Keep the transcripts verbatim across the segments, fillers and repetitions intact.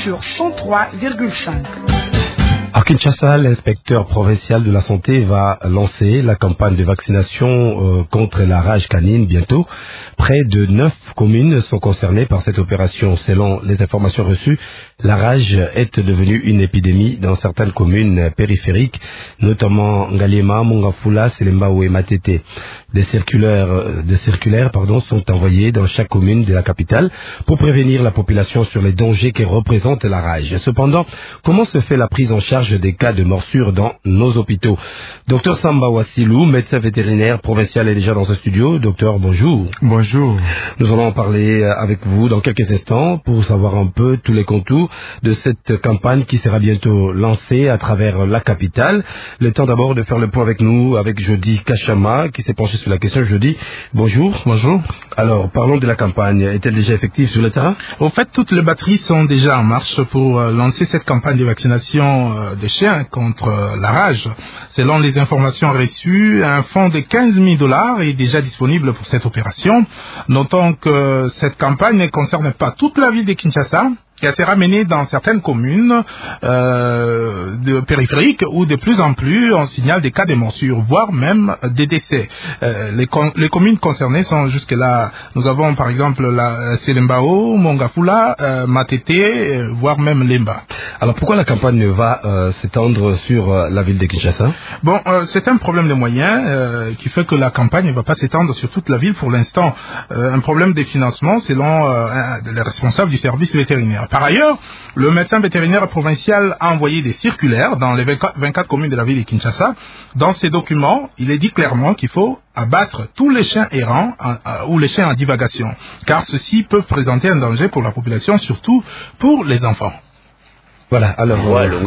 sur cent trois virgule cinq. À Kinshasa, l'inspecteur provincial de la santé va lancer la campagne de vaccination euh, contre la rage canine bientôt. Près de neuf communes sont concernées par cette opération. Selon les informations reçues, la rage est devenue une épidémie dans certaines communes périphériques, notamment Ngaliema, Mongafula, Selembao et Matete. Des circulaires, des circulaires pardon, sont envoyées dans chaque commune de la capitale pour prévenir la population sur les dangers que représente la rage. Cependant, comment se fait la prise en charge des cas de morsure dans nos hôpitaux? Docteur Samba Wassilou, médecin vétérinaire provincial, est déjà dans ce studio. Docteur, bonjour. Bonjour. Nous allons en parler avec vous dans quelques instants pour savoir un peu tous les contours de cette campagne qui sera bientôt lancée à travers la capitale. Le temps d'abord de faire le point avec nous, avec Jody Kachama, qui s'est penché sur la question. Jody, bonjour. Bonjour. Alors, parlons de la campagne. Est-elle déjà effective sur le terrain? Au fait, toutes les batteries sont déjà en marche pour euh, lancer cette campagne de vaccination euh, des chiens contre euh, la rage. Selon les informations reçues, un fonds de quinze mille dollars est déjà disponible pour cette opération. Notons que cette campagne ne concerne pas toute la ville de Kinshasa, qui a été ramené dans certaines communes euh, de périphériques où de plus en plus on signale des cas de morsure, voire même des décès. Euh, les, com les communes concernées sont jusque-là, nous avons par exemple la Selembao, Mongafula, euh, Matete, euh, voire même Lemba. Alors pourquoi la campagne va euh, s'étendre sur euh, la ville de Kinshasa? Bon, euh, c'est un problème de moyens euh, qui fait que la campagne ne va pas s'étendre sur toute la ville pour l'instant. Euh, un problème de financement selon euh, les responsables du service vétérinaire. Par ailleurs, le médecin vétérinaire provincial a envoyé des circulaires dans les vingt-quatre communes de la ville de Kinshasa. Dans ces documents, il est dit clairement qu'il faut abattre tous les chiens errants euh, ou les chiens en divagation, car ceux-ci peuvent présenter un danger pour la population, surtout pour les enfants. Voilà, alors...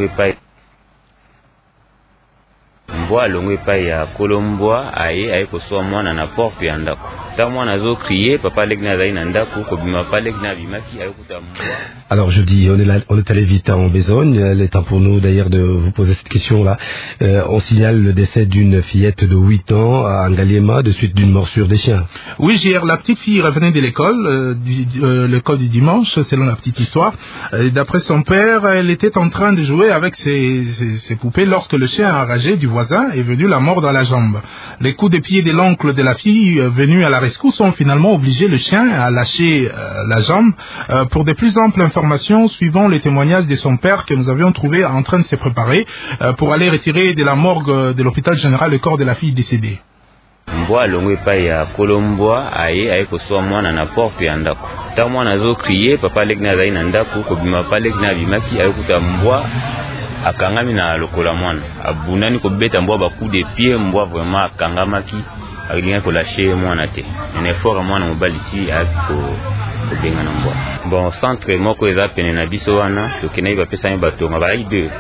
mbwa alongwe epai ya kolombwa aye aye kosoa mwana na porte ya ndako. Ta mwana azokriye papa leki na azali na ndako kobima papa leki na bimaki aye kuta mbwa. Alors je dis, on est, là, on est allé vite en besogne. Il est temps pour nous d'ailleurs de vous poser cette question-là. Euh, on signale le décès d'une fillette de huit ans à Ngaliema de suite d'une morsure des chiens. Oui, hier, la petite fille revenait de l'école, euh, euh, l'école du dimanche, selon la petite histoire. Euh, D'après son père, elle était en train de jouer avec ses, ses, ses poupées lorsque le chien enragé du voisin est venu la mordre dans la jambe. Les coups de pied de l'oncle de la fille euh, venu à la rescousse ont finalement obligé le chien à lâcher euh, la jambe. Euh, pour de plus amples informations, suivant les témoignages de son père que nous avions trouvé en train de se préparer euh, pour aller retirer de la morgue de l'hôpital général le corps de la fille décédée. Mbwa alongwe epai ya kolombwa aye aye kosoa mwana na porte ya ndako. Ta mwana azokriye papa leki na azali na ndako kobima papa leki na bimaki aye kuta mbwa akangami na lokola mwana. Abunani kobeta mbwa ba coup de pied, mbwa vraiment akangamaki alinga ko lâcher mwana te. Un effort mwana mobali ti ako kobenga na mbwa. Bon, centre moko eza pene na biso wana tokena ba pesa batonga ba deux.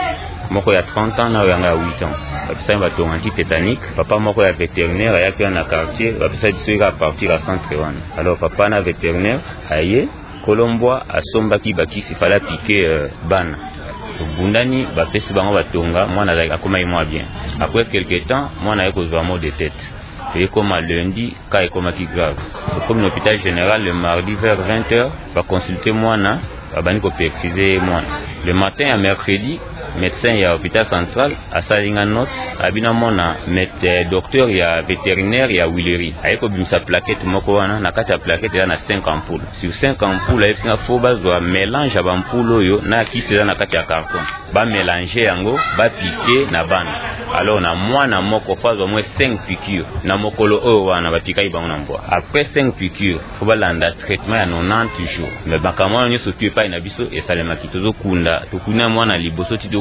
Moko ya trente ans na yanga ya huit ans. Ba pesa batonga anti-tétanique, papa moko ya vétérinaire ayaki na quartier, ba pesa biso à partir à centre wana. Alors papa na vétérinaire aye kolombwa asombaki bakisi fala piquer euh, bana. Bundani bapesi bango batonga mwana akoma moi bien. Après quelques temps mwana ayeko zwa mal de tête. Et comme à lundi, cas est comme qui grave. Comme l'hôpital général le mardi vers vingt heures, va consulter mwana, va bani ko perfuser mwana. Le matin à mercredi, médecin ya hôpital central a salinga note abina mona met docteur ya vétérinaire ya Willery ayeko bimisa plaquette moko wana na kati ya plaquette ya na cinq ampoules sur cinq ampoules ayefina fo bazwa mélange ya bampoule oyo na kisi eza na kati ya carton ba mélanger yango ba piquer na bana. Alors na mwana moko fazwa moins cinq piqûres na mokolo oyo wana batikai bango na mbwa. Après cinq piqûres fo balanda traitement ya quatre-vingt-dix jours mais bakamwana nyoso tu epai na biso esalemaki tozokunda tokuna mwana liboso ti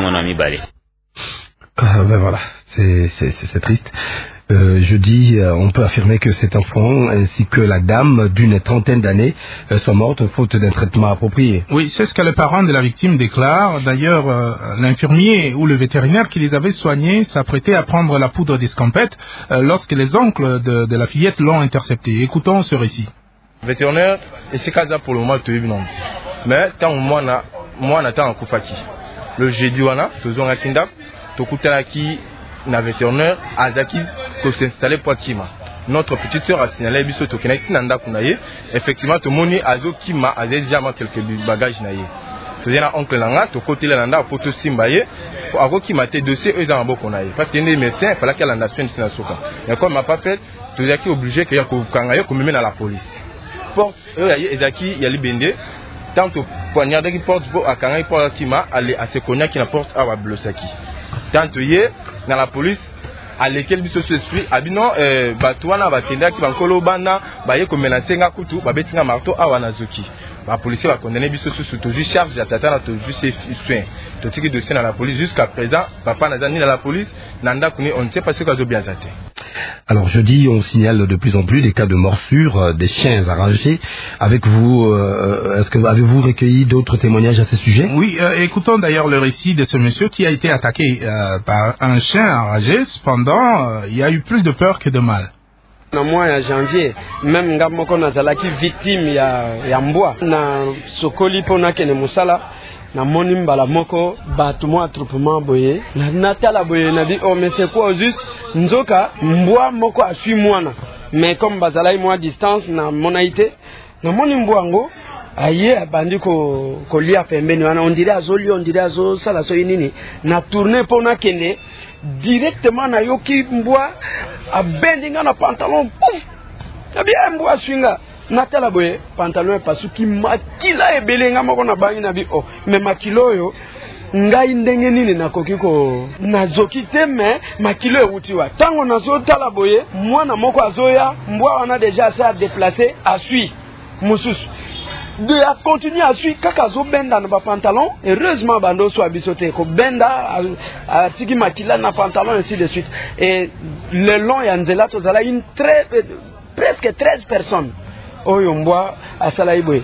Ah, ben voilà, c'est triste. Euh, je dis, euh, on peut affirmer que cet enfant ainsi que la dame d'une trentaine d'années euh, sont mortes faute d'un traitement approprié. Oui, c'est ce que les parents de la victime déclarent. D'ailleurs, euh, l'infirmier ou le vétérinaire qui les avait soignés s'apprêtait à prendre la poudre d'escampette euh, lorsque les oncles de, de la fillette l'ont intercepté. Écoutons ce récit. Vétérinaire, et c'est cas pour le moment tu es mais tant moi na moi na tant kufaki. Le jeudi wana faisons un kinda tokutanaki na vétérinaire azaki ko s'installer pour kima. Notre petite sœur a signalé biso tokenaki nanda kunaye effectivement to moni azo kima azé jamais quelques bagages naye. tozena oncle nanga to côté la nanda poto simbaye ako ki maté dossier eux en boko naye parce que les médecins fallait qu'il y ait la nation de soka mais comme m'a pas fait tout qui obligé que ya ko kanga ko même dans la police porte eux ezaki ya libende tant que poignard qui porte à kanga porte qui m'a aller à ce konya qui na porte à blosaki tant yé dans la police à lesquels biso se suit abino euh batwana batenda ki bankolo bana baye ko menacer nga kutu babetinga marteau awa nazuki ba policier va condamner biso sous toujours charge ya tata na toujours ses soins to tiki dossier dans la police jusqu'à présent papa n'a ni dans la police nanda kuni on ne sait pas ce qu'ils ont bien zate. Alors jeudi on signale de plus en plus des cas de morsures euh, des chiens arrachés avec vous euh, est-ce que avez-vous recueilli d'autres témoignages à ce sujet? Oui, euh, écoutons d'ailleurs le récit de ce monsieur qui a été attaqué euh, par un chien enragé. Cependant euh, il y a eu plus de peur que de mal. Na mois ya janvier même nga moko nazalaki victime ya ya mbwa na sokoli pona kene musala na moni mbala moko batu mo attroupement boye na natala boye na di oh mais c'est quoi juste nzoka mbwa moko asui mwana mais comme bazalai moi distance na monaité na moni mbwa ngo aye abandi ko kolia pembeni wana on dirait azoli on dirait azo sala so nini na tourner pona kene directement na yoki mbwa a bendinga na pantalon pouf tabi mbwa swinga natala boye pantalon pasuki makila ebelenga moko na bangi na bi oh mais makilo yo ngai ndenge nini nakoki ko nazoki te mais makilo euti wa tango nazo tala boye mwana moko azoya mbwa wana déjà ça déplacer a sui mususu de a continuer à suivre kaka zo benda na pantalon heureusement bando so abisote ko benda a tiki makila na pantalon ainsi de suite et le long ya nzela to zala une très presque treize personnes oyo mbwa asala iboye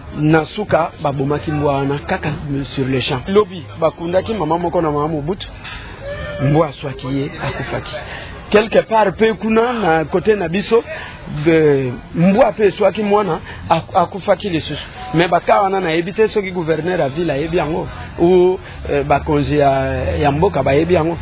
nasuka babomaki mbwa na kaka sur le champ lobi bakundaki mama moko na mama mobutu mbwa swaki ye akufaki quelque part pe kuna na côté na biso de mbwa pe swaki mwana akufaki lisusu mais baka wana na ebité soki gouverneur a ville a ebiango ou bakonzi ya mboka ba ebiango.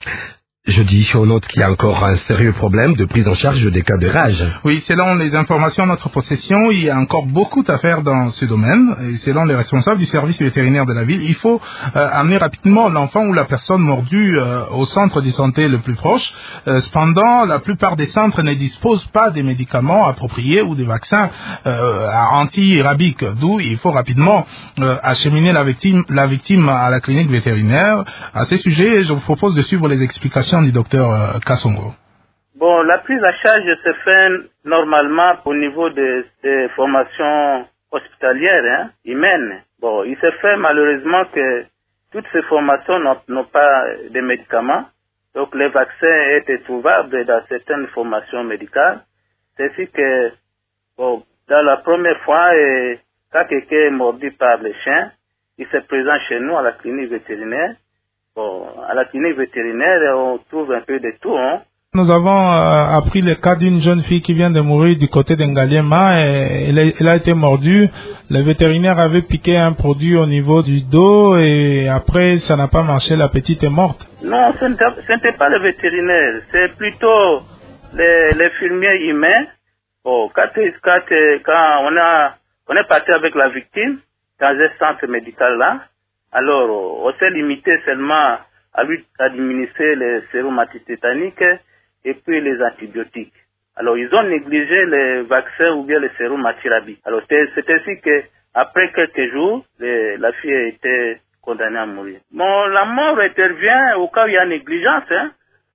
Je dis, on note qu'il y a encore un sérieux problème de prise en charge des cas de rage. Oui, selon les informations à notre possession, il y a encore beaucoup à faire dans ce domaine. Et selon les responsables du service vétérinaire de la ville, il faut euh, amener rapidement l'enfant ou la personne mordue euh, au centre de santé le plus proche. Euh, cependant, la plupart des centres ne disposent pas des médicaments appropriés ou des vaccins euh, anti-rabiques, d'où il faut rapidement euh, acheminer la victime, la victime à la clinique vétérinaire. À ce sujet, je vous propose de suivre les explications du docteur euh, Kassongo. Bon, la prise en charge se fait normalement au niveau des, des formations hospitalières, hein, humaines. Bon, il se fait malheureusement que toutes ces formations n'ont pas de médicaments. Donc les vaccins étaient trouvables dans certaines formations médicales. C'est ainsi que, bon, dans la première fois, et, quand quelqu'un est mordu par les chiens, il se présente chez nous à la clinique vétérinaire. Bon, à la clinique vétérinaire, on trouve un peu de tout. Hein. Nous avons euh, appris le cas d'une jeune fille qui vient de mourir du côté d'Engaliema et elle a, elle a été mordue. Le vétérinaire avait piqué un produit au niveau du dos et après ça n'a pas marché, la petite est morte. Non, ce n'était pas le vétérinaire, c'est plutôt l'infirmier humain. Bon, quand, quand, quand on, a, on est parti avec la victime dans un centre médical là, alors, on s'est limité seulement à lui administrer les sérum antitétaniques et puis les antibiotiques. Alors, ils ont négligé les vaccins ou bien les sérum antirabiques. Alors, c'est ainsi que, après quelques jours, les, la fille a été condamnée à mourir. Bon, la mort intervient au cas où il y a négligence, hein.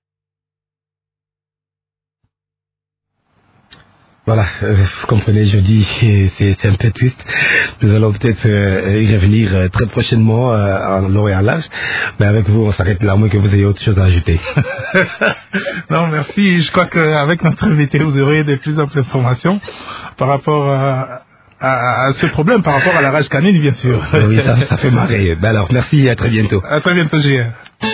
Voilà, euh, vous comprenez, je dis, c'est un peu triste. Nous allons peut-être euh, y revenir euh, très prochainement euh, en long et en large. Mais avec vous, on s'arrête là, à moins que vous ayez autre chose à ajouter. Non, merci. Je crois qu'avec notre invité, vous aurez de plus amples informations par rapport à, à, à ce problème, par rapport à la rage canine, bien sûr. Oui, ça, ça fait marrer. Ben alors, merci et à très bientôt. À très bientôt, J R.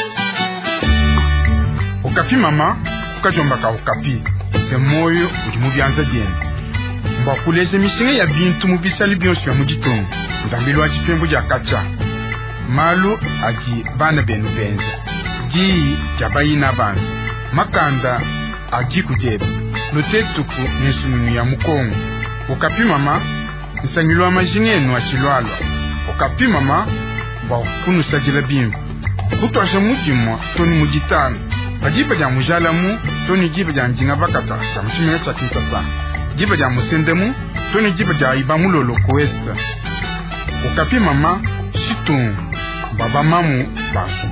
Okapi mama, okajombaka okapi. C'est moyo ujimubianza bien. Mba kuleze misinga ya bintu mubisali byonso ya mujitongo. Ndambilo ati pembo ja kacha. Malu ati bana benu benza. Di jabayina banza. Makanda ati kujeba. Lotetuku nesunu ya mukongo. Okapi mama, nsangilo amajinge enu achilwalwa. Okapi mama, ba kunu sajila bien. Kuto ashamuji mwa, toni mujitano. Bajiba ja mujala mu, toni jiba ja njinga bakata, jamshimina cha kintasa. Jiba ja musendemu, toni jiba ja ibamu lolo koesta. Okapi mama, shiton, baba mamu, basu.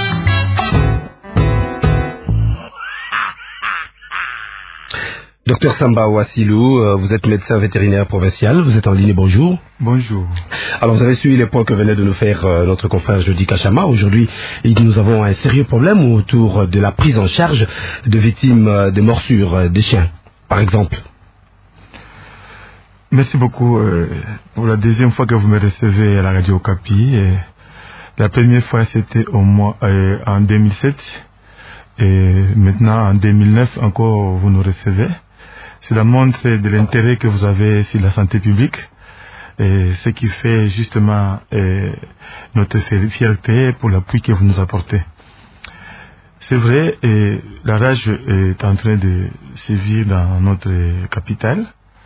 Docteur Samba Wassilou, vous êtes médecin vétérinaire provincial, vous êtes en ligne, bonjour. Bonjour. Alors vous avez suivi les points que venait de nous faire euh, notre confrère Jody Kachama. Aujourd'hui, nous avons un sérieux problème autour de la prise en charge de victimes euh, de morsures euh, des chiens, par exemple. Merci beaucoup euh, pour la deuxième fois que vous me recevez à la radio Okapi. Et la première fois c'était au mois euh, en deux mille sept et maintenant en deux mille neuf encore vous nous recevez. Cela montre de l'intérêt que vous avez sur la santé publique, et ce qui fait justement euh, notre fierté pour l'appui que vous nous apportez. C'est vrai, et la rage est en train de sévir dans notre capitale.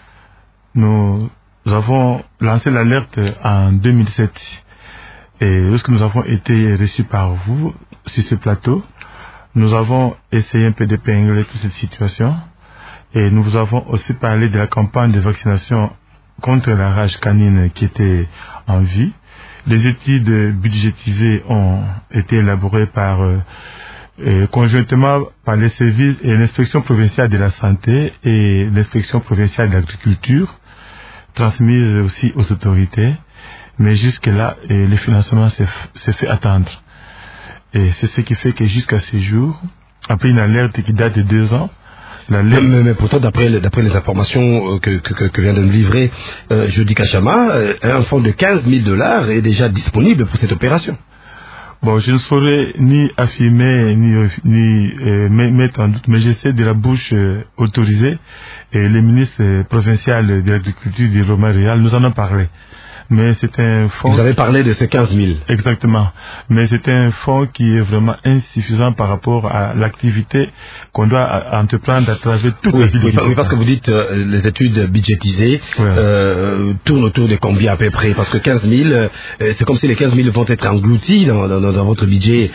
Nous avons lancé l'alerte en deux mille sept, et lorsque nous avons été reçus par vous sur ce plateau, nous avons essayé un peu d'épingler toute cette situation. Et nous vous avons aussi parlé de la campagne de vaccination contre la rage canine qui était en vue. Les études budgétisées ont été élaborées par, euh, euh, conjointement par les services et l'inspection provinciale de la santé et l'inspection provinciale de l'agriculture, transmises aussi aux autorités. Mais jusque-là, et le financement s'est fait attendre. Et c'est ce qui fait que jusqu'à ce jour, après une alerte qui date de deux ans, Mais, mais, mais pourtant, d'après les informations que, que, que vient de nous livrer euh, Jody Kachama, un fonds de quinze mille dollars est déjà disponible pour cette opération. Bon, je ne saurais ni affirmer, ni, ni euh, mettre en doute, mais j'essaie de la bouche euh, autorisée, et le ministre provincial de l'agriculture du Roma-Réal nous en a parlé. Mais c'est un fonds... Vous avez parlé de ces quinze mille. Exactement. Mais c'est un fonds qui est vraiment insuffisant par rapport à l'activité qu'on doit entreprendre à travers toute oui, la ville. Oui, oui, parce que vous dites euh, les études budgétisées ouais. euh, tournent autour de combien à peu près? Parce que quinze mille, euh, c'est comme si les quinze mille vont être engloutis dans, dans, dans votre budget.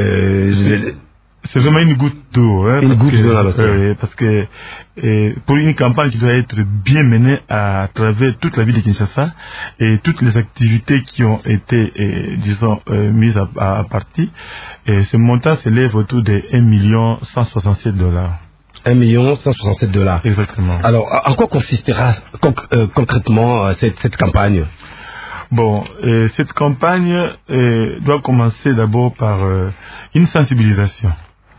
Euh, C'est vraiment une goutte d'eau. Hein, une goutte d'eau, là, euh, parce que euh, pour une campagne qui doit être bien menée à travers toute la ville de Kinshasa et toutes les activités qui ont été, euh, disons, euh, mises à, à, à partie, et ce montant s'élève autour de un million cent soixante-sept dollars. un million cent soixante-sept dollars. Exactement. Alors, en quoi consistera conc euh, concrètement euh, cette, cette campagne? Bon, euh, cette campagne euh, doit commencer d'abord par euh, une sensibilisation.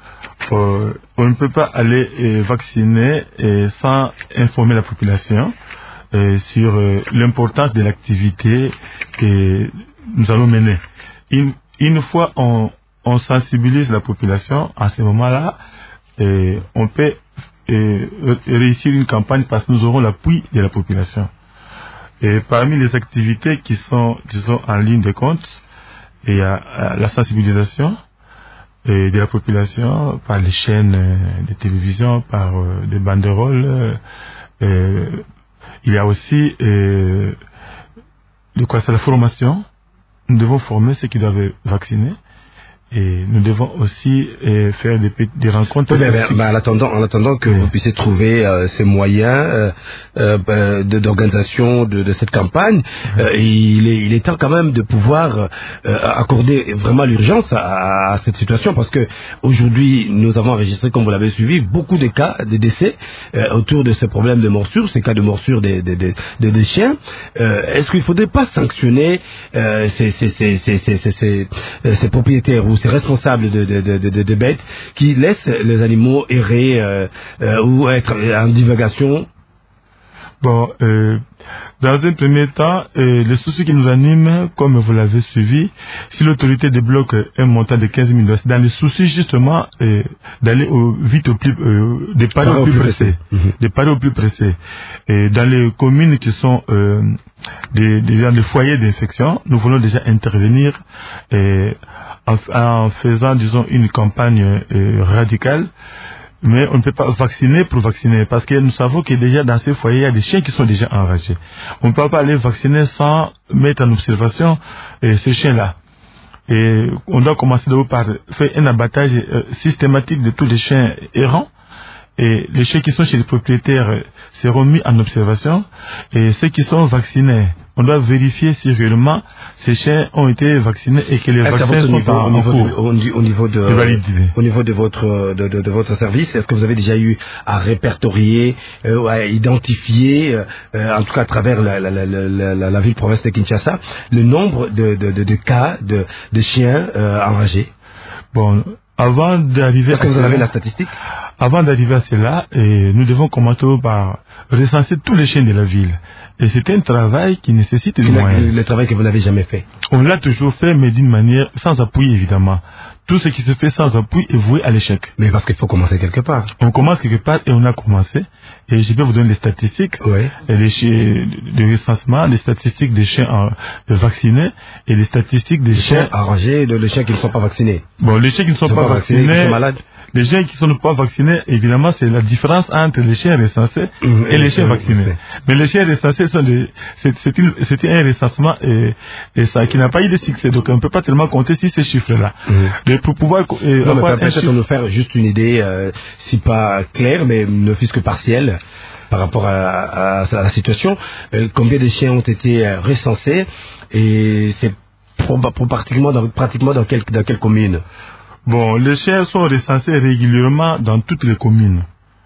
Euh, on ne peut pas aller euh, vacciner euh, sans informer la population euh, sur euh, l'importance de l'activité que nous allons mener. Une, une fois on, on sensibilise la population, à ce moment-là, euh, on peut euh, réussir une campagne parce que nous aurons l'appui de la population. Et parmi les activités qui sont, disons, en ligne de compte, il y a la sensibilisation et de la population par les chaînes de télévision, par euh, des banderoles. Euh, il y a aussi euh, de quoi c'est la formation. Nous devons former ceux qui doivent vacciner. Et nous devons aussi euh, faire des, des rencontres. Oui, mais, mais, mais en attendant, en attendant que oui. vous puissiez trouver euh, ces moyens euh, euh, d'organisation de, de cette campagne, oui. euh, il, est, il est temps quand même de pouvoir euh, accorder vraiment l'urgence à, à cette situation, parce que aujourd'hui nous avons enregistré, comme vous l'avez suivi, beaucoup de cas de décès euh, autour de ces problèmes de morsure, ces cas de morsure des, des, des, des, des chiens. Euh, Est-ce qu'il ne faudrait pas sanctionner euh, ces, ces, ces, ces, ces, ces, ces, ces propriétaires ou ces responsables de, de, de, de, de bêtes qui laissent les animaux errer euh, euh, ou être en divagation? Bon, euh, dans un premier temps, euh, le souci qui nous anime, comme vous l'avez suivi, si l'autorité débloque un montant de quinze mille dollars, dans le souci justement euh, d'aller au, vite au plus, euh, des paris au plus pressés, mmh. des paris au plus pressés. Et dans les communes qui sont euh, des, des, des foyers d'infection, nous voulons déjà intervenir et en, en faisant, disons, une campagne euh, radicale Mais on ne peut pas vacciner pour vacciner, parce que nous savons que déjà dans ces foyers, il y a des chiens qui sont déjà enragés. On ne peut pas aller vacciner sans mettre en observation euh, ces chiens-là. Et on doit commencer d'abord par faire un abattage euh, systématique de tous les chiens errants. Et les chiens qui sont chez les propriétaires euh, seront mis en observation. Et ceux qui sont vaccinés, on doit vérifier si réellement ces chiens ont été vaccinés et que les est-ce vaccins sont niveau, en, au, niveau en cours. de, au, au niveau de, au niveau de votre de, de, de votre service, est-ce que vous avez déjà eu à répertorier, euh, à identifier, euh, en tout cas à travers la, la, la, la, la, la ville-province de Kinshasa, le nombre de, de, de, de cas de, de chiens euh, enragés? Bon, avant d'arriver, est-ce que vous en avez la statistique? Avant d'arriver à cela, et nous devons commencer par recenser tous les chiens de la ville. Et c'est un travail qui nécessite des moyens. Le travail que vous n'avez jamais fait. On l'a toujours fait, mais d'une manière sans appui, évidemment. Tout ce qui se fait sans appui est voué à l'échec. Mais parce qu'il faut commencer quelque part. On commence quelque part et on a commencé. Et je peux vous donner les statistiques, oui. et les chiens de recensement, les statistiques des chiens en, de vaccinés et les statistiques des les chiens enragés, de, les chiens qui ne sont pas vaccinés. Bon, les chiens qui ne sont, sont pas, pas vaccinés, vaccinés qui sont malades. Les chiens qui ne sont pas vaccinés, évidemment, c'est la différence entre les chiens recensés mmh, et les chiens mmh, vaccinés. Mmh. Mais les chiens recensés, sont des, c'est, c'est une, c'était un recensement et, et ça qui n'a pas eu de succès. Donc, on ne peut pas tellement compter sur ces chiffres-là. Mmh. Mais pour pouvoir euh, non, avoir mais peut-être chiffre... nous faire juste une idée, euh, si pas claire, mais ne fût-ce que partielle, par rapport à, à, à la situation. Euh, combien de chiens ont été euh, recensés et c'est pour, pour pratiquement dans, pratiquement dans quelle, dans quelle commune? Bon, les chiens sont recensés régulièrement dans toutes les communes.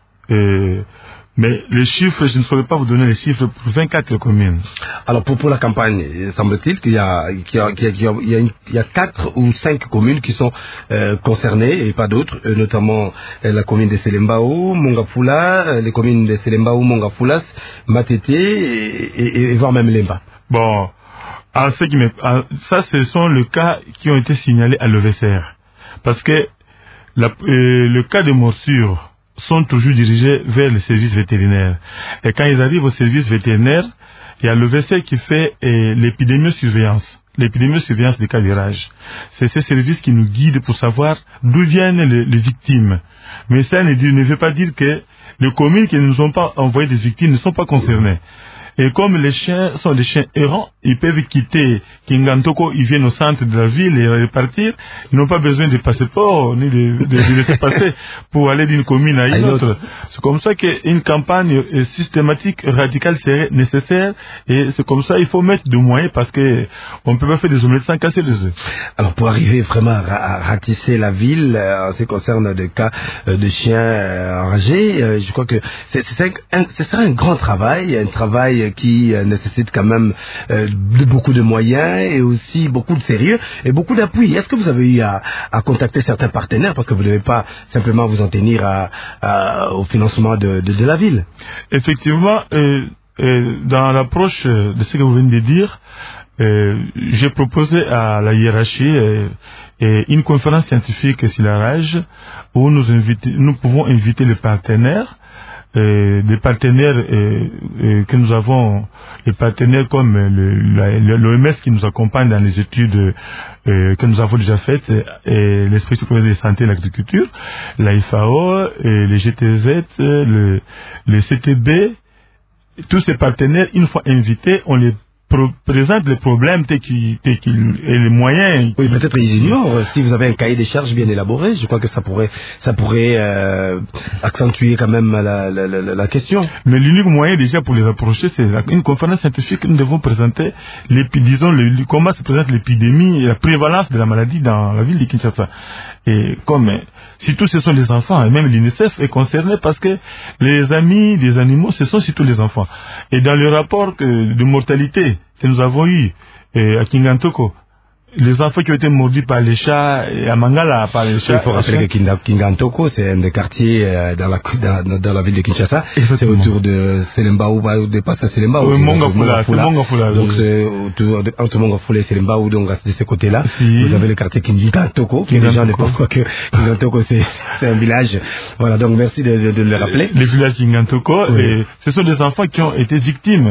Et, mais les chiffres, je ne saurais pas vous donner les chiffres pour vingt-quatre communes. Alors pour, pour la campagne, semble-t-il qu'il y a, qu'il y a, qu'il y a, il y a, une, il y a quatre ou cinq communes qui sont euh, concernées et pas d'autres, euh, notamment euh, la commune de Selembao, Mongafula, euh, les communes de Selembao, Mongafoulas, Matete et, et, et voire même Lemba. Bon, en ce qui me, en, ça ce sont les cas qui ont été signalés à l'O V C R. Parce que la, euh, le cas de morsure sont toujours dirigés vers les services vétérinaires. Et quand ils arrivent au service vétérinaire, il y a le V C qui fait euh, l'épidémiosurveillance. L'épidémiosurveillance des cas de rage. C'est ce service qui nous guide pour savoir d'où viennent les, les victimes. Mais ça ne, dit, ne veut pas dire que les communes qui ne nous ont pas envoyé des victimes ne sont pas concernées. Et comme les chiens sont des chiens errants, ils peuvent quitter Kingantoko, ils viennent au centre de la ville et repartir. Ils n'ont pas besoin de passeport ni de, de, de laisser passer pour aller d'une commune à une autre. C'est comme ça qu'une campagne systématique, radicale serait nécessaire. Et c'est comme ça qu'il faut mettre des moyens parce que on ne peut pas faire des omelettes sans casser les œufs. Alors pour arriver vraiment à ratisser la ville, en ce qui concerne des cas de chiens enragés, je crois que c'est, c'est, un, c'est ça un grand travail, un travail qui euh, nécessite quand même euh, de, beaucoup de moyens et aussi beaucoup de sérieux et beaucoup d'appui. Est-ce que vous avez eu à, à contacter certains partenaires parce que vous ne devez pas simplement vous en tenir à, à, au financement de, de, de la ville? Effectivement, euh, euh, dans l'approche de ce que vous venez de dire, euh, j'ai proposé à la hiérarchie euh, euh, une conférence scientifique sur la rage où nous, inviter, nous pouvons inviter les partenaires. Euh, des partenaires euh, euh, que nous avons, les partenaires comme l'O M S qui nous accompagne dans les études euh, que nous avons déjà faites, et l'Inspection provinciale de santé et l'agriculture, la F A O, et les G T Z, le, le C T B, tous ces partenaires, une fois invités, on les présente les problèmes et les moyens. Oui, peut-être ils ignorent. Si vous avez un cahier des charges bien élaboré, je crois que ça pourrait, ça pourrait euh, accentuer quand même la, la, la, la question. Mais l'unique moyen déjà pour les approcher, c'est une conférence scientifique que nous devons présenter, disons, le, comment se présente l'épidémie et la prévalence de la maladie dans la ville de Kinshasa. Et comme, surtout ce sont les enfants, et même l'UNICEF est concerné parce que les amis des animaux, ce sont surtout les enfants. Et dans le rapport que, de mortalité que nous avons eu eh, à Kingantoko, les enfants qui ont été mordus par les chats, et à Mangala par les chats. Il faut rappeler que Kingantoko, c'est un des quartiers euh, dans, la, dans, dans la ville de Kinshasa. C'est autour de Selembao, ou de pas Selembao. Oui, Mongafula, c'est Mongafula. Donc c'est autour de, entre Mongafula et Selembao, donc de ce côté-là. Si. Vous avez le quartier Kingantoko, qui les gens ne pensent pas que Kingantoko c'est, c'est un village. Voilà, donc merci de, de, de le rappeler. Les villages Kingantoko, oui. Et ce sont des enfants qui ont été victimes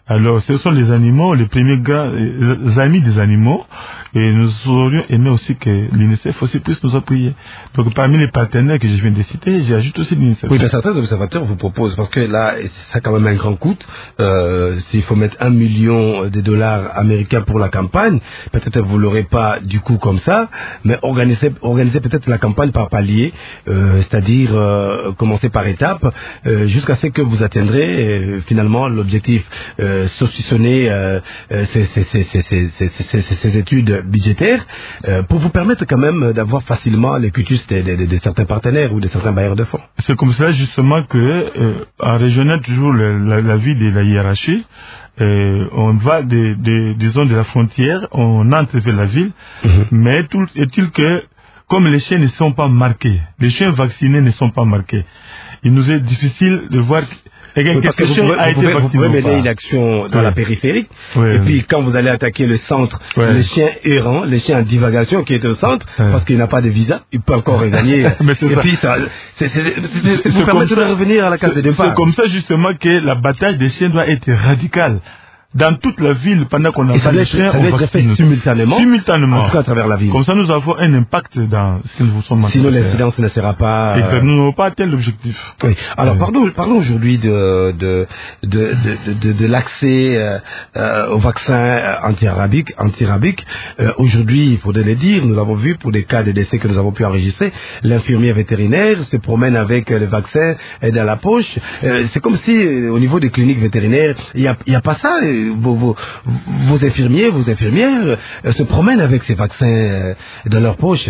Alors, ce sont les animaux, les premiers grands, les amis des animaux, et nous aurions aimé aussi que l'UNICEF aussi puisse nous appuyer. Donc, parmi les partenaires que je viens de citer, j'ajoute aussi l'UNICEF. Oui, mais certains observateurs vous proposent, parce que là, ça a quand même un grand coût, euh, s'il faut mettre un million de dollars américains pour la campagne, peut-être vous l'aurez pas du coup comme ça, mais organiser, organiser peut-être la campagne par palier, euh, c'est-à-dire euh, commencer par étapes, euh, jusqu'à ce que vous atteindrez euh, finalement l'objectif. Euh, saucissonner euh, ces, ces, ces, ces, ces, ces, ces études budgétaires euh, pour vous permettre quand même d'avoir facilement les cutus de, de, de, de certains partenaires ou de certains bailleurs de fonds. C'est comme ça justement que euh, en régionant toujours la, la, la vie de la hiérarchie, euh, on va de, de, disons de la frontière, on entre vers la ville, mm-hmm. mais tout est-il que comme les chiens ne sont pas marqués, les chiens vaccinés ne sont pas marqués, il nous est difficile de voir. Et oui, parce que vous pouvez, vous pouvez, vous pouvez mener une action dans oui. la périphérie, oui, et puis oui. quand vous allez attaquer le centre, oui. les chiens errants, les chiens en divagation qui est au centre, oui. parce qu'il n'a pas de visa, il peut encore gagner. Mais c'est et ça. puis ça, c'est, c'est, c'est, c'est, vous permettre de revenir à la case de départ. C'est comme ça justement que la bataille des chiens doit être radicale. Dans toute la ville, pendant qu'on a pas les chiens, ça doit être fait simultanément, simultanément, en tout cas à travers la ville. Comme ça, nous avons un impact dans ce que nous sommes en train de Sinon, faire. l'incidence ne sera pas. Et euh... nous n'avons pas atteint l'objectif. Oui. Alors, oui. parlons, parlons aujourd'hui de de de de de, de l'accès euh, euh, au vaccin anti-rabique, anti-rabique. Euh, aujourd'hui, il faudrait le dire, nous l'avons vu pour des cas de décès que nous avons pu enregistrer. L'infirmier vétérinaire se promène avec le vaccin dans la poche. Euh, c'est comme si, euh, au niveau des cliniques vétérinaires, il y a il y a pas ça. Vos, vos, vos infirmiers, vos infirmières euh, se promènent avec ces vaccins euh, dans leur poche.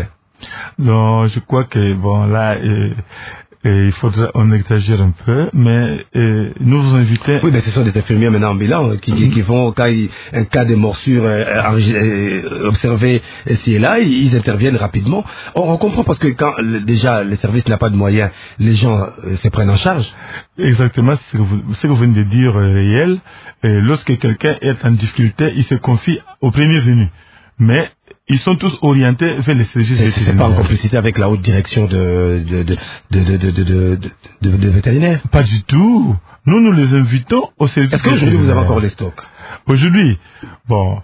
Non, je crois que bon là, euh, euh, il faudrait on exagère un peu, mais euh, nous vous invitons. Oui, mais ce sont des infirmières maintenant ambulants qui, qui, qui vont quand il, un cas de morsure euh, euh, observé ici et là, ils, ils interviennent rapidement. On, on comprend parce que quand le, déjà le service n'a pas de moyens, les gens euh, se prennent en charge. Exactement, ce que vous, ce que vous venez de dire est réel. Et lorsque quelqu'un est en difficulté, il se confie au premier venu. Mais ils sont tous orientés vers les services c'est, vétérinaires. C'est pas en complicité avec la haute direction de, de, de, de, de, de, de, de, de, de vétérinaires? Pas du tout. Nous, nous les invitons au service. Est-ce qu'aujourd'hui vous avez encore les stocks? Aujourd'hui, bon,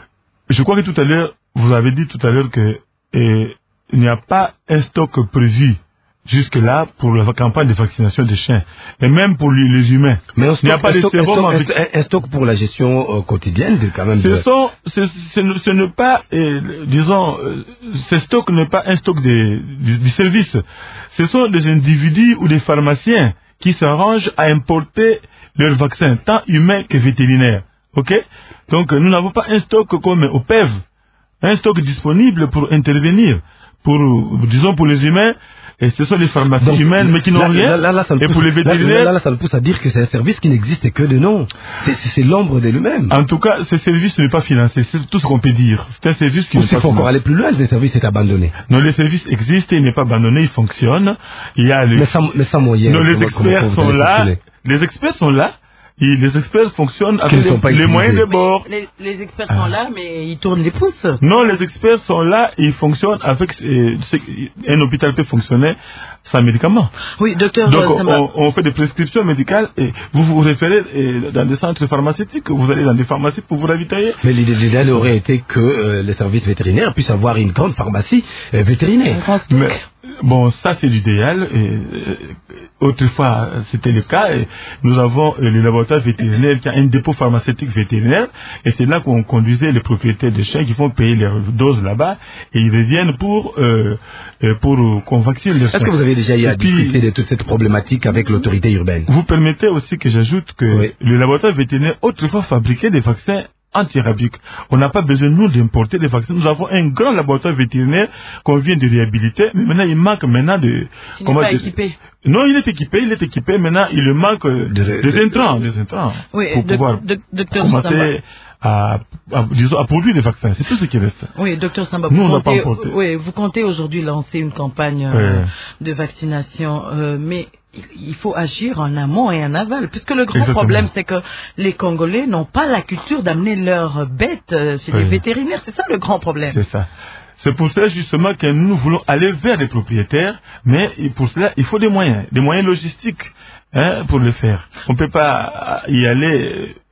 je crois que tout à l'heure, vous avez dit tout à l'heure que et, il n'y a pas un stock prévu jusque-là pour la campagne de vaccination des chiens et même pour les humains. Mais un stock, il n'y a pas de sérum un, stock, un, un stock pour la gestion euh, quotidienne de, quand même. Ce de... sont, ce, ce, ce n'est pas, euh, disons, euh, ce stock n'est pas un stock de, du, du service. Ce sont des individus ou des pharmaciens qui s'arrangent à importer leurs vaccins, tant humains que vétérinaires. Ok? Donc nous n'avons pas un stock comme au P E V, un stock disponible pour intervenir, pour, disons, pour les humains. Et ce sont des pharmacies donc, humaines, mais qui n'ont rien. Là, là, là, et pousse, pour les vétérinaires, là, là, là, ça nous pousse à dire que c'est un service qui n'existe que de nom. C'est, c'est, c'est l'ombre de lui-même. En tout cas, ce service n'est pas financé. C'est tout ce qu'on peut dire. C'est un service qui. Ou s'il faut encore aller plus loin, le service est abandonné. Non, le service existe, il n'est pas abandonné, il fonctionne. Il y a les. Mais sans, mais sans moyens. Non, les experts sont là. Les experts sont là. Et les experts fonctionnent avec les, les moyens de bord. Les, les experts ah. sont là, mais ils tournent les pouces. Non, les experts sont là et ils fonctionnent avec... Euh, un hôpital peut fonctionner sans médicaments. Oui, docteur... Donc, on, on fait des prescriptions médicales et vous vous référez euh, dans des centres pharmaceutiques, vous allez dans des pharmacies pour vous ravitailler. Mais l'idéal aurait été que euh, les services vétérinaires puissent avoir une grande pharmacie euh, vétérinaire. Mais, bon, ça c'est l'idéal. Et, euh, autrefois, c'était le cas. Et nous avons euh, le laboratoire vétérinaire qui a un dépôt pharmaceutique vétérinaire. Et c'est là qu'on conduisait les propriétaires de chiens qui vont payer leurs doses là-bas. Et ils reviennent pour, euh, pour qu'on vaccine les chiens. Est-ce que vous avez déjà eu à discuter de toute cette problématique avec l'autorité urbaine? Vous permettez aussi que j'ajoute que oui. le laboratoire vétérinaire autrefois fabriquait des vaccins anti-rabiques. On n'a pas besoin, nous, d'importer des vaccins. Nous avons un grand laboratoire vétérinaire qu'on vient de réhabiliter, mais maintenant, il manque maintenant de... Il n'est pas de, équipé. Non, il est équipé, il est équipé. Maintenant, il manque de, de, des intrants, des intrants. Oui, pour de, pouvoir de, docteur commencer à, à, disons, à produire des vaccins. C'est tout ce qui reste. Oui, docteur Samba, nous, vous, on comptez, pas oui, vous comptez aujourd'hui lancer une campagne euh, oui. de vaccination, euh, mais... il faut agir en amont et en aval, puisque le grand Exactement. problème, c'est que les Congolais n'ont pas la culture d'amener leurs bêtes chez oui. les vétérinaires. C'est ça le grand problème. C'est ça. C'est pour cela justement que nous voulons aller vers les propriétaires, mais pour cela, il faut des moyens, des moyens logistiques hein, pour le faire. On ne peut pas y aller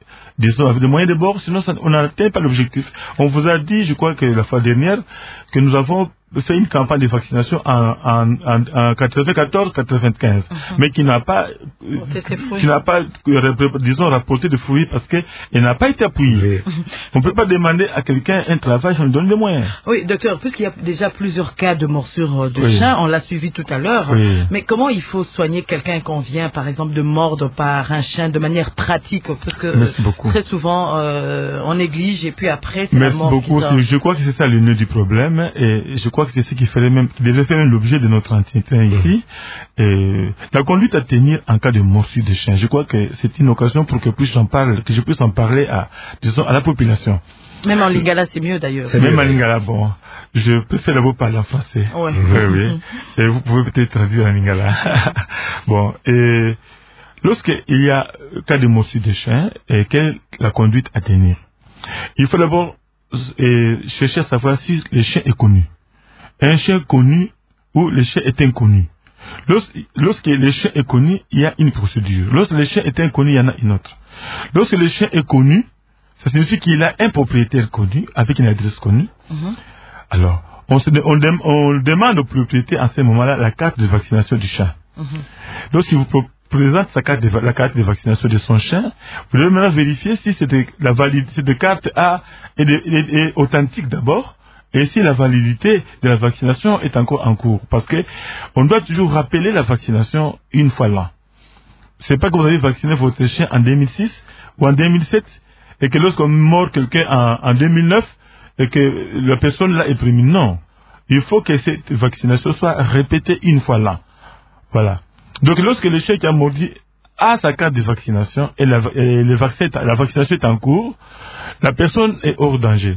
disons, avec des moyens de bord, sinon ça, on n'atteint pas l'objectif. On vous a dit, je crois que la fois dernière, que nous avons fait une campagne de vaccination en, en, en, en quatre-vingt-quatorze quatre-vingt-quinze, uh-huh. mais qui n'a pas, euh, qui n'a pas, euh, disons, rapporté de fruits parce qu'elle n'a pas été appuyée. Oui. On ne peut pas demander à quelqu'un un travail si on lui donne des moyens. Oui, docteur, puisqu'il y a déjà plusieurs cas de morsure de oui. chien, on l'a suivi tout à l'heure, oui. mais comment il faut soigner quelqu'un qu'on vient, par exemple, de mordre par un chien de manière pratique, parce que très souvent, euh, on néglige et puis après, c'est Merci la mort beaucoup. qui sort. Je crois que c'est ça le nœud du problème et je crois que c'est ce qui ferait même, qui devait faire même l'objet de notre entretien ici. Et la conduite à tenir en cas de morsure de chien. Je crois que c'est une occasion pour que, puisse en parler, que je puisse en parler à, disons, à la population. Même en lingala, c'est mieux d'ailleurs. C'est même en lingala, bon. Je préfère d'abord parler en français. Ouais. Oui, oui. Et vous pouvez peut-être traduire en lingala. Bon. Et lorsqu'il y a cas de morsure de chien, et quelle est la conduite à tenir? Il faut d'abord et chercher à savoir si le chien est connu. Un chien connu ou le chien est inconnu. Lorsque, lorsque le chien est connu, il y a une procédure. Lorsque le chien est inconnu, il y en a une autre. Lorsque le chien est connu, ça signifie qu'il a un propriétaire connu, avec une adresse connue. Mm-hmm. Alors, on, se, on, dem, on demande au propriétaire à ce moment-là la carte de vaccination du chien. Mm-hmm. Lorsqu'il vous présente sa carte de, la carte de vaccination de son chien, vous devez maintenant vérifier si cette, la validité de carte A est, est, est, est authentique d'abord, et si la validité de la vaccination est encore en cours. Parce que on doit toujours rappeler la vaccination une fois là. C'est pas que vous avez vacciné votre chien en deux mille six ou en deux mille sept, et que lorsqu'on mord quelqu'un en, en deux mille neuf, et que la personne là est prévenue. Non. Il faut que cette vaccination soit répétée une fois là. Voilà. Donc, lorsque le chien qui a mordu a sa carte de vaccination et, la, et le vaccin, la vaccination est en cours, la personne est hors danger.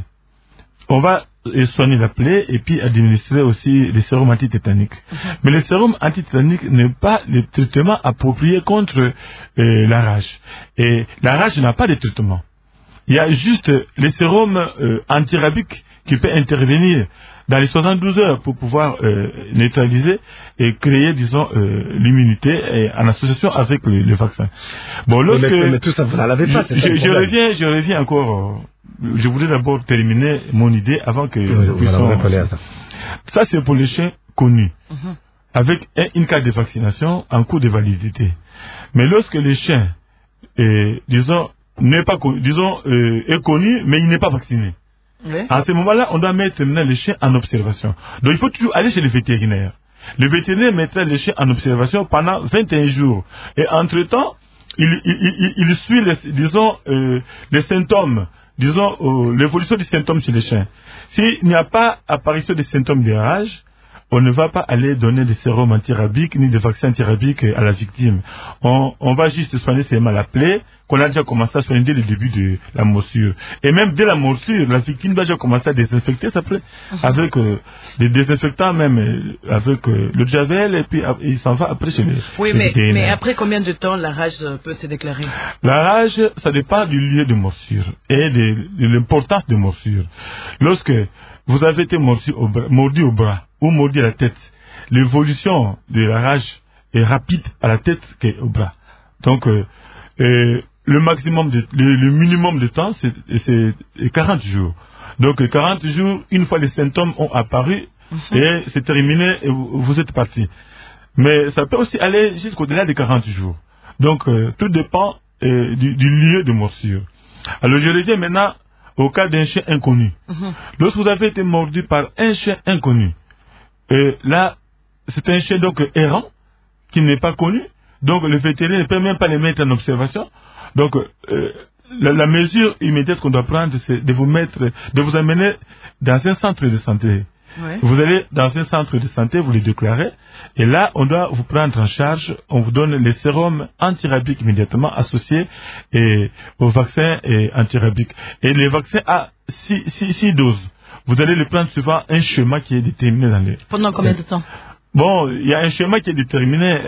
On va soigner la plaie et puis administrer aussi les sérums antitétaniques. Mm-hmm. Mais le sérum antitétanique n'est pas le traitement approprié contre euh, la rage. Et la rage n'a pas de traitement. Il y a juste les sérums euh, antirabiques qui peut intervenir dans les soixante-douze heures pour pouvoir euh, neutraliser et créer, disons, euh, l'immunité et, en association avec le, le vaccin. Bon, lorsque mais, mais tout ça, vous l'avez pas. Je, je, je reviens, je reviens encore. Euh, je voulais d'abord terminer mon idée avant que. Oui, nous puissions... à ça. Ça, c'est pour les chiens connus, mm-hmm. avec un, une carte de vaccination en cours de validité. Mais lorsque le chien, est, disons, n'est pas, disons, euh, est connu, mais il n'est pas vacciné. Oui. À ce moment-là, on doit mettre maintenant le chien en observation. Donc, il faut toujours aller chez le vétérinaire. Le vétérinaire mettra le chien en observation pendant vingt et un jours. Et entre-temps, il, il, il, il suit, les, disons, euh, les symptômes, disons, euh, l'évolution des symptômes chez le chien. S'il n'y a pas apparition des symptômes de rage, on ne va pas aller donner des sérums antirabiques ni des vaccins antirabiques à la victime. On, on va juste soigner seulement la plaie qu'on a déjà commencé à soigner dès le début de la morsure. Et même dès la morsure, la victime va déjà commencer à désinfecter sa plaie uh-huh. avec euh, des désinfectants, même euh, avec euh, le javel, et puis euh, il s'en va après chez les Oui, chez mais, les mais après combien de temps la rage peut se déclarer? La rage, ça dépend du lieu de morsure et de, de l'importance de morsure. Lorsque vous avez été mordu au bras, mordu au bras ou mordu à la tête, l'évolution de la rage est rapide à la tête qu'au bras. Donc, euh, euh, le maximum, de, le, le minimum de temps, c'est, c'est quarante jours. Donc, quarante jours, une fois les symptômes ont apparu, mm-hmm. et c'est terminé, et vous, vous êtes parti. Mais ça peut aussi aller jusqu'au-delà de quarante jours. Donc, euh, tout dépend euh, du, du lieu de morsure. Alors, je reviens maintenant au cas d'un chien inconnu. Mm-hmm. Lorsque vous avez été mordu par un chien inconnu, euh, là, c'est un chien donc errant, qui n'est pas connu, donc le vétérinaire ne peut même pas les mettre en observation. Donc, euh, la, la mesure immédiate qu'on doit prendre, c'est de vous mettre, de vous amener dans un centre de santé. Oui. Vous allez dans un centre de santé, vous les déclarez, et là, on doit vous prendre en charge, on vous donne les sérums antirabiques immédiatement associés et, au vaccin et antirabique. Et les vaccins à six, six, six doses. Vous allez les prendre suivant un schéma qui est déterminé dans les... Pendant combien de temps? Bon, il y a un schéma qui est déterminé,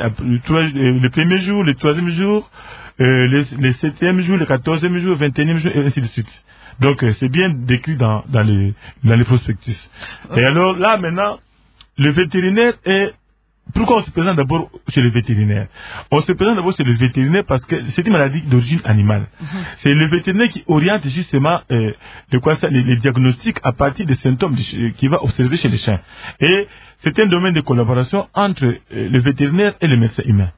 le premier jour, le troisième jour, euh, le, le septième jour, le quatorzième jour, le vingt et unième jour, et ainsi de suite. Donc, euh, c'est bien décrit dans, dans, les, dans les prospectus. Okay. Et alors, là, maintenant, le vétérinaire est pourquoi on se présente d'abord chez le vétérinaire? On se présente d'abord chez le vétérinaire parce que c'est une maladie d'origine animale. Mm-hmm. C'est le vétérinaire qui oriente justement euh, le quoi ça, les, les diagnostics à partir des symptômes qu'il va observer chez les chiens. Et c'est un domaine de collaboration entre euh, le vétérinaire et le médecin humain.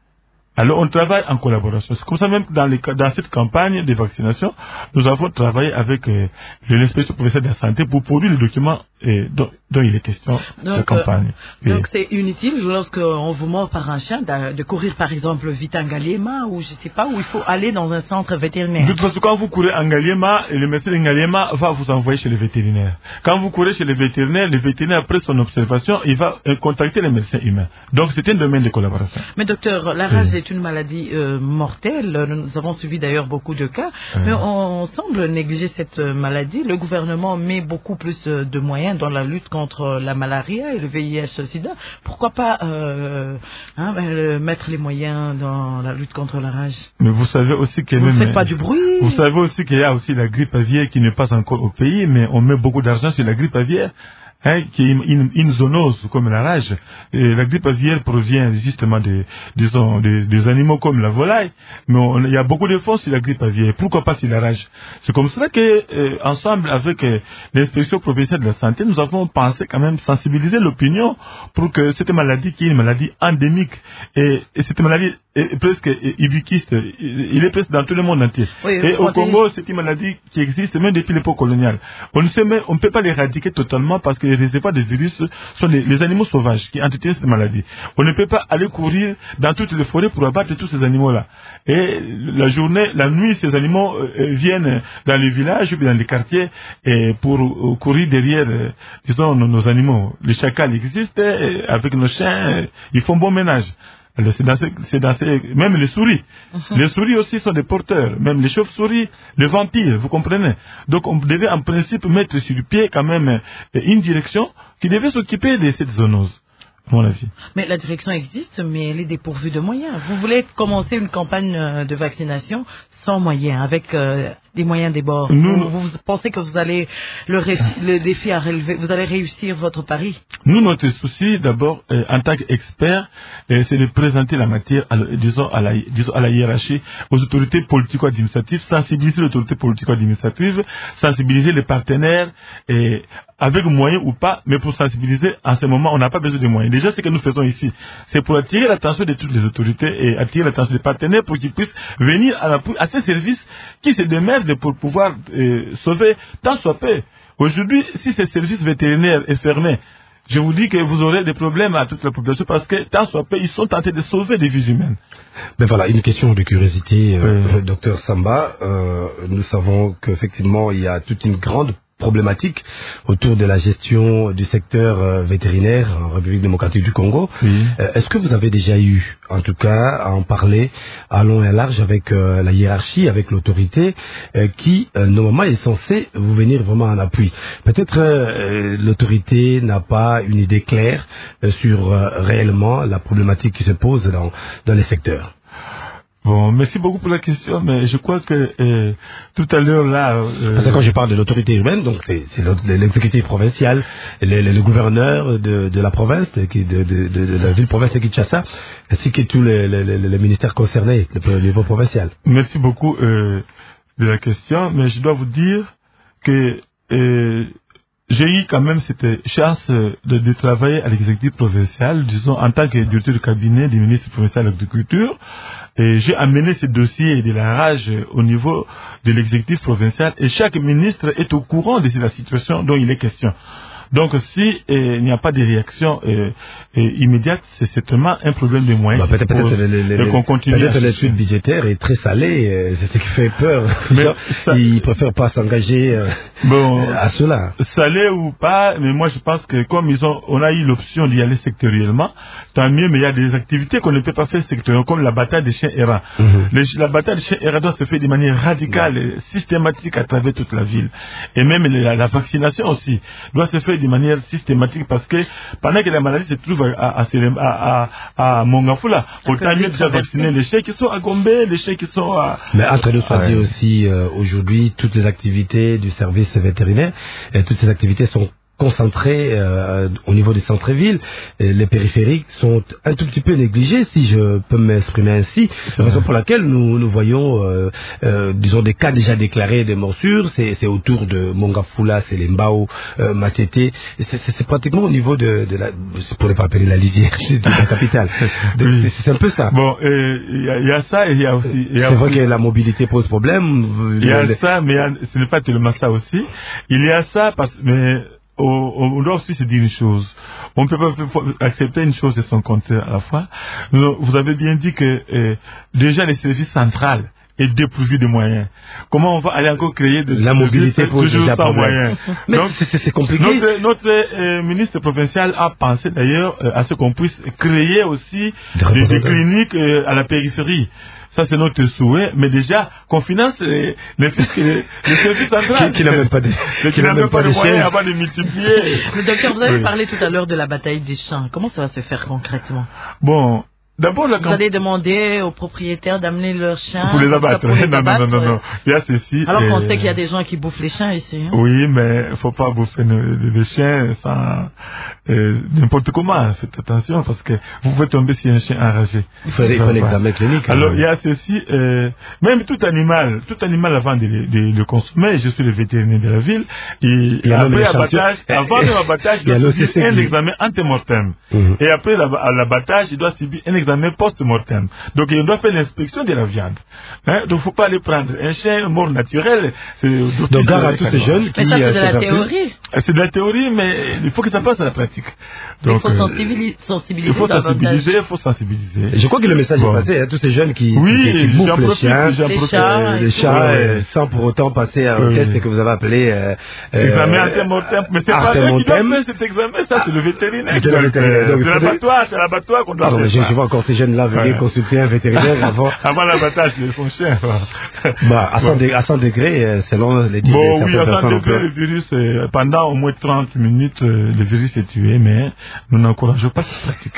Alors on travaille en collaboration. C'est comme ça même que dans, les, dans cette campagne de vaccination, nous avons travaillé avec euh, l'inspection provinciale de la santé pour produire le document euh, dont, dont il est question de la campagne. Euh, donc c'est inutile lorsqu'on vous mord par un chien de, de courir par exemple vite à Ngaliema ou je ne sais pas, où il faut aller dans un centre vétérinaire. De toute façon, quand vous courez à Ngaliema, le médecin de Ngaliema va vous envoyer chez le vétérinaire. Quand vous courez chez le vétérinaire, le vétérinaire après son observation, il va euh, contacter les médecins humains. Donc c'est un domaine de collaboration. Mais docteur, la rage oui. est une maladie euh, mortelle. Nous avons suivi d'ailleurs beaucoup de cas, euh. mais on, on semble négliger cette maladie. Le gouvernement met beaucoup plus de moyens dans la lutte contre la malaria et le V I H-Sida. Pourquoi pas euh, hein, mettre les moyens dans la lutte contre la rage? Mais vous savez aussi qu'il vous ne faites pas du bruit. Vous savez aussi qu'il y a aussi la grippe aviaire qui n'est pas encore au pays, mais on met beaucoup d'argent sur la grippe aviaire. Hein, qui est une, une, une zoonose comme la rage. Et la grippe aviaire provient justement des, disons, des, des animaux comme la volaille, mais on, il y a beaucoup de fonds sur la grippe aviaire. Pourquoi pas sur la rage? C'est comme cela que, euh, ensemble avec euh, l'inspection provinciale de la santé, nous avons pensé quand même sensibiliser l'opinion pour que cette maladie, qui est une maladie endémique, et, et cette maladie est presque ubiquiste, il est presque dans tout le monde entier. Oui, et au Congo, c'est une maladie qui existe même depuis l'époque coloniale. On ne sait même, on ne peut pas l'éradiquer totalement parce que les réservoirs des virus sont les, les animaux sauvages qui entretiennent cette maladie. On ne peut pas aller courir dans toutes les forêts pour abattre tous ces animaux-là. Et la journée, la nuit, ces animaux euh, viennent dans les villages ou dans les quartiers et pour euh, courir derrière, euh, disons, nos, nos animaux. Les chacals existent, et avec nos chiens, euh, ils font bon ménage. Alors c'est dans ces, c'est dans ces, même les souris. Uh-huh. Les souris aussi sont des porteurs. Même les chauves-souris, les vampires, vous comprenez. Donc on devait en principe mettre sur le pied quand même une direction qui devait s'occuper de cette zoonose, à mon avis. Mais la direction existe, mais elle est dépourvue de moyens. Vous voulez commencer une campagne de vaccination sans moyens, avec euh, des moyens des bords. Nous, vous, vous pensez que vous allez le, ré, le défi à relever, vous allez réussir votre pari? Nous, notre souci, d'abord, euh, en tant qu'experts, euh, c'est de présenter la matière, à, disons, à la, disons, à la hiérarchie, aux autorités politico-administratives, sensibiliser l'autorité politico-administrative, sensibiliser les partenaires, et avec moyens ou pas, mais pour sensibiliser, en ce moment, on n'a pas besoin de moyens. Déjà, ce que nous faisons ici, c'est pour attirer l'attention de toutes les autorités et attirer l'attention des partenaires pour qu'ils puissent venir à, l'appui, à ces services qui se démerdent pour pouvoir euh, sauver tant soit peu. Aujourd'hui, si ce service vétérinaire est fermé, je vous dis que vous aurez des problèmes à toute la population parce que tant soit peu, ils sont tentés de sauver des vies humaines. Ben voilà, une question de curiosité, euh, oui. Docteur Samba. Euh, nous savons qu'effectivement, il y a toute une grande problématique autour de la gestion du secteur euh, vétérinaire en République démocratique du Congo. Oui. Euh, est-ce que vous avez déjà eu, en tout cas, à en parler à long et à large avec euh, la hiérarchie, avec l'autorité euh, qui, euh, normalement, est censée vous venir vraiment en appui? Peut-être euh, l'autorité n'a pas une idée claire euh, sur euh, réellement la problématique qui se pose dans, dans les secteurs. Bon, merci beaucoup pour la question, mais je crois que euh, tout à l'heure là... Euh... Parce que quand je parle de l'autorité urbaine, donc c'est, c'est l'exécutif provincial, le, le, le gouverneur de, de la province, de, de, de, de, de la ville-province de Kinshasa, ainsi que tous les, les, les, les ministères concernés, le niveau provincial. Merci beaucoup euh, de la question, mais je dois vous dire que euh, j'ai eu quand même cette chance de, de travailler à l'exécutif provincial, disons en tant que directeur de cabinet du ministre provincial de l'agriculture. Et j'ai amené ce dossier de la rage au niveau de l'exécutif provincial et chaque ministre est au courant de la situation dont il est question. Donc si euh, il n'y a pas de réaction euh, euh, immédiate, c'est certainement un problème de moyens. Bah, peut-être peut-être les, les, les, peut-être l'étude budgétaire est très salée, euh, c'est ce qui fait peur. Mais ça, ils préfèrent pas s'engager euh, bon, à cela. Salé ou pas, mais moi je pense que comme ils ont, on a eu l'option d'y aller sectoriellement, tant mieux. Mais il y a des activités qu'on ne peut pas faire sectoriellement, comme la bataille des chiens errants. Mm-hmm. La bataille des chiens errants doit se faire de manière radicale, et systématique à travers toute la ville, et même la, la vaccination aussi doit se faire de manière systématique parce que pendant que la maladie se trouve à, à, à, à, à Mongafula, autant mieux déjà vacciner les chiens qui sont à Gombe, les chiens qui sont à... Mais entre nous soit dit aussi, euh, aujourd'hui, toutes les activités du service vétérinaire, et toutes ces activités sont concentrés euh, au niveau des centres-villes. Les périphériques sont un tout petit peu négligés, si je peux m'exprimer ainsi. C'est la raison pour laquelle nous, nous voyons, euh, euh, disons, des cas déjà déclarés de morsures. C'est, c'est autour de Mongafula, c'est les Mbao, euh, Matete. C'est, c'est, c'est pratiquement au niveau de, de la, pour ne pas appeler la lisière de la capitale. De, oui. c'est, c'est un peu ça. Bon, il y, y a ça et il y a aussi... Y a c'est aussi... vrai que la mobilité pose problème. Il y a le, ça, mais y a, ce n'est pas tellement ça aussi. Il y a ça parce mais on doit aussi se dire une chose. On ne peut pas accepter une chose de son côté à la fois. Vous avez bien dit que euh, déjà les services centrales est dépourvu de moyens. Comment on va aller encore créer de la mobilité pose toujours sans moyens? Mais donc, c'est, c'est, c'est compliqué. Notre, notre euh, ministre provincial a pensé d'ailleurs euh, à ce qu'on puisse créer aussi des, des cliniques euh, à la périphérie. Ça, c'est notre souhait, mais déjà, qu'on finance les, les, les, les services centrales. Qui, qui n'a même pas de, qui, qui n'a même pas de moyens avant de multiplier. Le docteur, vous avez oui. parlé tout à l'heure de la bataille des champs. Comment ça va se faire concrètement? Bon, d'abord, vous allez demander aux propriétaires d'amener leurs chiens pour les abattre. Pour les non, abattre non, non, non, non. Il y a ceci. Alors qu'on euh... sait qu'il y a des gens qui bouffent les chiens ici. Hein? Oui, mais il faut pas bouffer les chiens sans euh, n'importe comment. Faites attention parce que vous pouvez tomber sur un chien enragé. Il faut aller un examen clinique. Alors il y a ceci. Euh, même tout animal, tout animal avant de, de, de le consommer, je suis le vétérinaire de la ville. Et, et après l'abattage, avant l'abattage, il doit subir un examen antemortem. Mm-hmm. Et après l'abattage, il doit subir un examen post-mortem. Donc il doit faire l'inspection de la viande. Hein? Donc il ne faut pas aller prendre un chien mort naturel. C'est donc garde à tous ces jeunes qui... Mais ça c'est de la théorie. C'est de la théorie, mais il faut que ça passe à la pratique. Donc, il faut sensibiliser. sensibiliser il faut sensibiliser, il faut sensibiliser. Je crois que le message bon. est passé à hein, tous ces jeunes qui, oui, qui, qui bouffent les chiens, les chats, les chats euh, sans pour autant passer à un oui. test que vous avez appelé... Euh, examen antemortem. Mais c'est pas eux qui doivent faire cet examen, ça c'est le vétérinaire. C'est l'abattoir, c'est l'abattoir qu'on doit faire. Je vois encore ces jeunes-là venir consulter un vétérinaire avant... Avant l'abattage de son chien. Bah, à cent degrés, selon les dires bon, oui, à cent degrés, le virus, pendant au moins trente minutes, le virus est tué, mais nous n'encourageons pas cette pratique.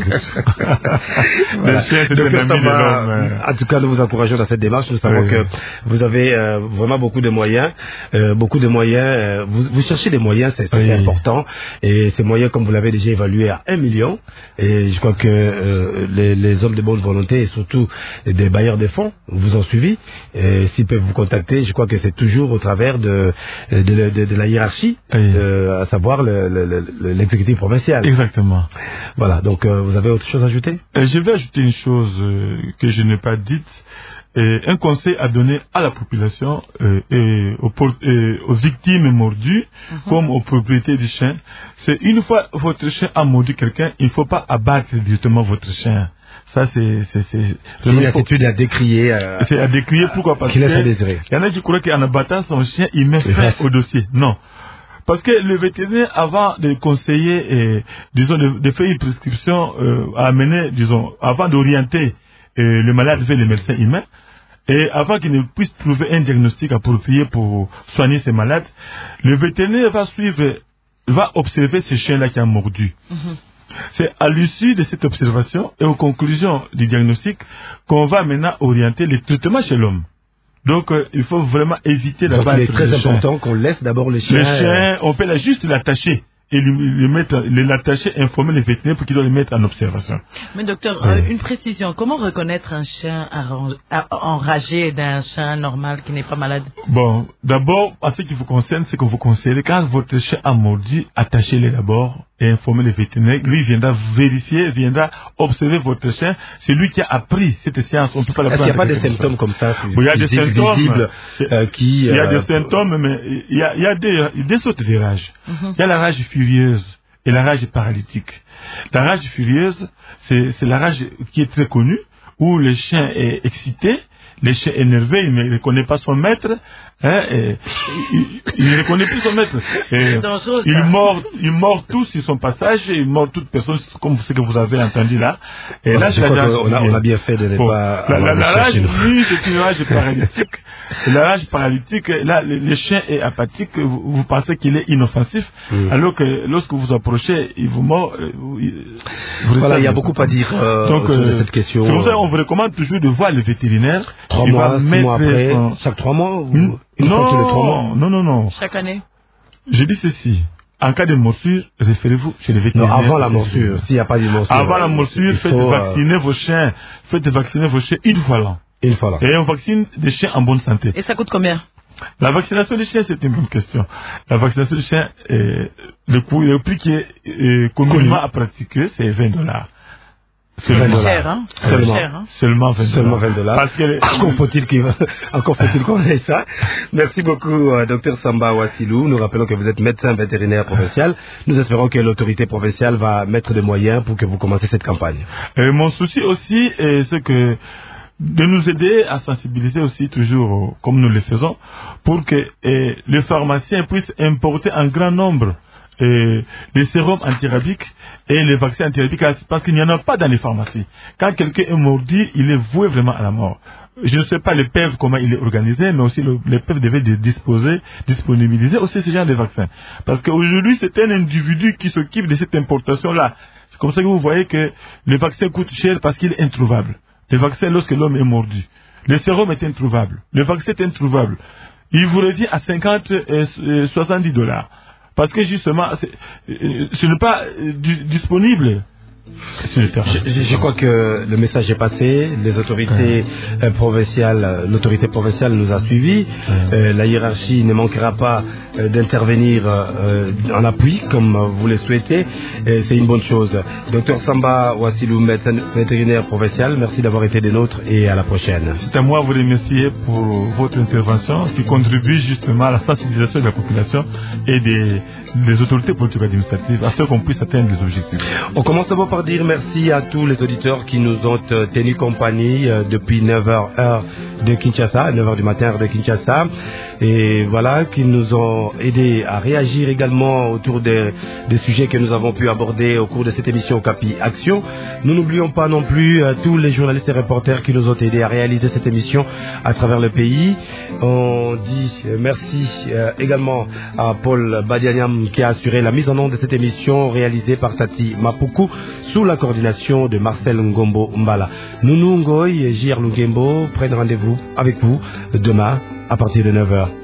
Voilà. Les chiens, c'est des amis de l'homme. En tout cas, nous vous encourageons dans cette démarche. Nous savons oui. que vous avez euh, vraiment beaucoup de moyens, euh, beaucoup de moyens. Euh, vous, vous cherchez des moyens, c'est, c'est oui. important. Et ces moyens, comme vous l'avez déjà évalué à un million. Et je crois que euh, les, les hommes de bonne volonté et surtout des bailleurs de fonds vous ont suivi. Et s'ils peuvent vous contacter, je crois que c'est toujours au travers de, de, de, de, de la hiérarchie, oui. euh, à savoir le, le, le, l'exécutif provincial. Exactement. Voilà, donc euh, vous avez autre chose à ajouter? euh, Je vais ajouter une chose euh, que je n'ai pas dite. Et un conseil à donner à la population euh, et, aux, et aux victimes mordues mm-hmm. comme aux propriétaires du chien. C'est une fois votre chien a mordu quelqu'un, il ne faut pas abattre directement votre chien. Ça, c'est, c'est, c'est, c'est une attitude à décrier. Euh, c'est à décrier, pourquoi? Parce qu'il que il y en a qui croient qu'en abattant son chien, il met fin au dossier. Non. Parce que le vétérinaire, avant de conseiller et, disons, de, de faire une prescription, euh, à amener, disons, avant d'orienter euh, le malade vers les médecins humains, et avant qu'il ne puisse trouver un diagnostic approprié pour soigner ces malades, le vétérinaire va suivre, va observer ce chien-là qui a mordu. Mm-hmm. C'est à l'issue de cette observation et aux conclusions du diagnostic qu'on va maintenant orienter les traitements chez l'homme. Donc, euh, il faut vraiment éviter la base. Il est très important qu'on laisse d'abord les chiens. Les chiens, on peut la juste l'attacher et lui, lui mettre, l'attacher, informer les vétérinaires pour qu'ils doivent le mettre en observation. Mais docteur, oui. euh, une précision. Comment reconnaître un chien arrange, enragé d'un chien normal qui n'est pas malade? Bon, d'abord, en ce qui vous concerne, c'est que vous conseillez, quand votre chien a mordu, attachez-les d'abord et informer les vétérinaires. Lui viendra vérifier, viendra observer votre chien. C'est lui qui a appris cette science. On peut pas la prendre. Est-ce qu'il n'y a pas des symptômes comme ça? Bon, il y a des symptômes visibles, euh, qui, il y a euh, des symptômes, mais il y a, il y a des, des sortes de rages. Mm-hmm. Il y a la rage furieuse et la rage paralytique. La rage furieuse, c'est, c'est la rage qui est très connue, où le chien est excité, le chien est énervé, il ne reconnaît pas son maître, hein, et, il, il ne reconnaît plus son maître. Et il mord, il mord tout sur son passage, il mord toute personne, comme ce que vous avez entendu là. Et là, je crois qu'on a, on a bien fait de ne bon, pas. La, la, la rage, oui, c'est une rage paralytique. La rage paralytique, là, le, le chien est apathique, vous, vous pensez qu'il est inoffensif, mm. alors que lorsque vous approchez, il vous mord. Vous, vous voilà, il y a beaucoup à dire euh, Donc, autour euh, de cette question. C'est pour ça qu'on vous recommande toujours de voir le vétérinaire. Trois il mois, va six mettre mois après, son... chaque trois mois ou mmh. une non, fois tous les trois mois non, non, non. Chaque année. Je dis ceci. En cas de morsure, référez-vous chez le vétérinaire. Non, avant la morsure, s'il n'y a pas de morsure. Avant la morsure, faites faut, vacciner euh... vos chiens. Faites vacciner vos chiens une fois l'an. Une fois l'an. Et on vaccine des chiens en bonne santé. Et ça coûte combien? La vaccination des chiens, c'est une bonne question. La vaccination des chiens, euh, le coût, le prix qui est euh, communément à pratiquer, c'est vingt dollars. Seulement. Cher, hein? Seulement. Cher, hein? Seulement vingt dollars. Seulement vingt dollars. Parce que, encore faut-il qu'il, encore faut-il qu'on ait ça. Merci beaucoup, euh, docteur Samba Wassilou. Nous rappelons que vous êtes médecin vétérinaire provincial. Nous espérons que l'autorité provinciale va mettre des moyens pour que vous commenciez cette campagne. Euh, mon souci aussi, est ce que, de nous aider à sensibiliser aussi toujours, comme nous le faisons, pour que eh, les pharmaciens puissent importer en grand nombre eh, les sérums antirabiques et les vaccins antirabiques, parce qu'il n'y en a pas dans les pharmacies. Quand quelqu'un est mordu, il est voué vraiment à la mort. Je ne sais pas le P E V comment il est organisé, mais aussi le, le P E V devait disposer, disponibiliser aussi ce genre de vaccins. Parce qu'aujourd'hui, c'est un individu qui s'occupe de cette importation-là. C'est comme ça que vous voyez que le vaccin coûte cher parce qu'il est introuvable. Le vaccin, lorsque l'homme est mordu. Le sérum est introuvable. Le vaccin est introuvable. Il vous le dit à cinquante et soixante-dix dollars. Parce que justement, ce n'est pas euh, disponible. Je, je, je crois que le message est passé. Les autorités euh, provinciales, l'autorité provinciale nous a suivis. Euh, la hiérarchie ne manquera pas euh, d'intervenir euh, en appui, comme vous le souhaitez. Euh, C'est une bonne chose. Docteur Samba Wassilou, médecin vétérinaire provincial, merci d'avoir été des nôtres et à la prochaine. C'est à moi de vous remercier pour votre intervention qui contribue justement à la sensibilisation de la population et des, des autorités politiques administratives afin qu'on puisse atteindre les objectifs. On commence d'abord par dire merci à tous les auditeurs qui nous ont euh, tenu compagnie euh, depuis neuf heures heure de Kinshasa, neuf heures du matin heure de Kinshasa, et voilà, qui nous ont aidés à réagir également autour des, des sujets que nous avons pu aborder au cours de cette émission Okapi Action. Nous n'oublions pas non plus euh, tous les journalistes et reporters qui nous ont aidés à réaliser cette émission à travers le pays. On dit euh, merci euh, également à Paul Badianiam qui a assuré la mise en onde de cette émission réalisée par Tati Mapuku sous la coordination de Marcel Ngombo Mbala. Nounou Ngoy et J R Lungembo prennent rendez-vous avec vous demain à partir de neuf heures.